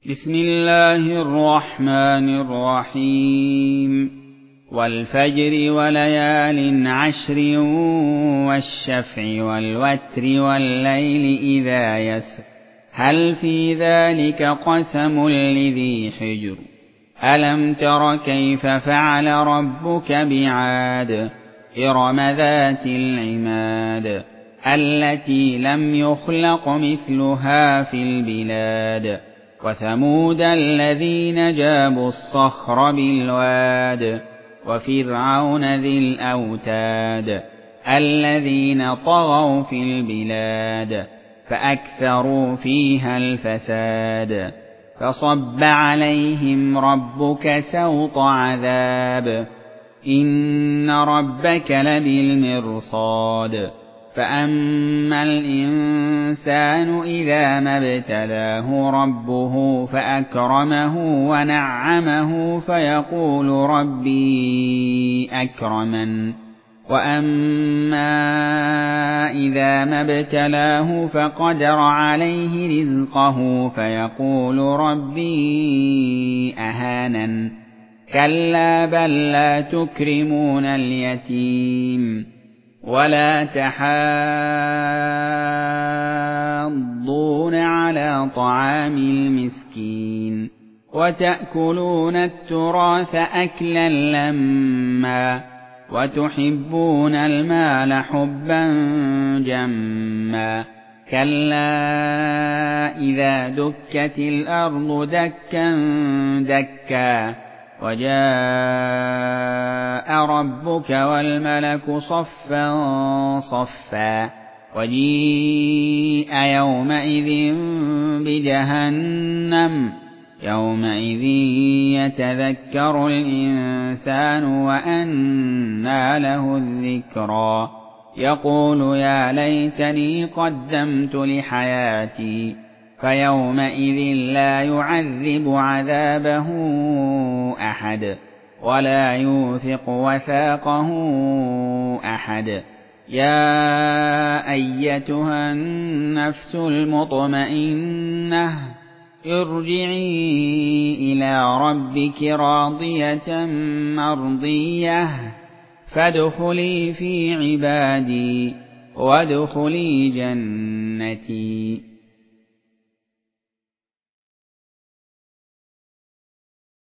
بسم الله الرحمن الرحيم والفجر وليال عشر والشفع والوتر والليل إذا يسر هل في ذلك قسم لذي حجر ألم تر كيف فعل ربك بعاد إرم ذات العماد التي لم يخلق مثلها في البلاد وثمود الذين جابوا الصخر بالواد وفرعون ذي الأوتاد الذين طغوا في البلاد فأكثروا فيها الفساد فصب عليهم ربك سوط عذاب إن ربك لبالمرصاد فأما الإنسان إذا ما ابتلاه ربه فأكرمه ونعمه فيقول ربي أكرمن وأما إذا ما ابتلاه فقدر عليه رزقه فيقول ربي أهانن كلا بل لا تكرمون اليتيم ولا تحاضون على طعام المسكين وتأكلون التراث أكلا لما وتحبون المال حبا جما كلا إذا دكت الأرض دكا دكا وجاء ربك والملك صفا صفا وجيء يومئذ بجهنم يومئذ يتذكر الإنسان وأنى له الذكرى يقول يا ليتني قدمت لحياتي فيومئذ لا يعذب عذابه أحد ولا يوثق وثاقه أحد يا أيتها النفس المطمئنة ارجعي إلى ربك راضية مرضية فادخلي في عبادي وادخلي جنتي.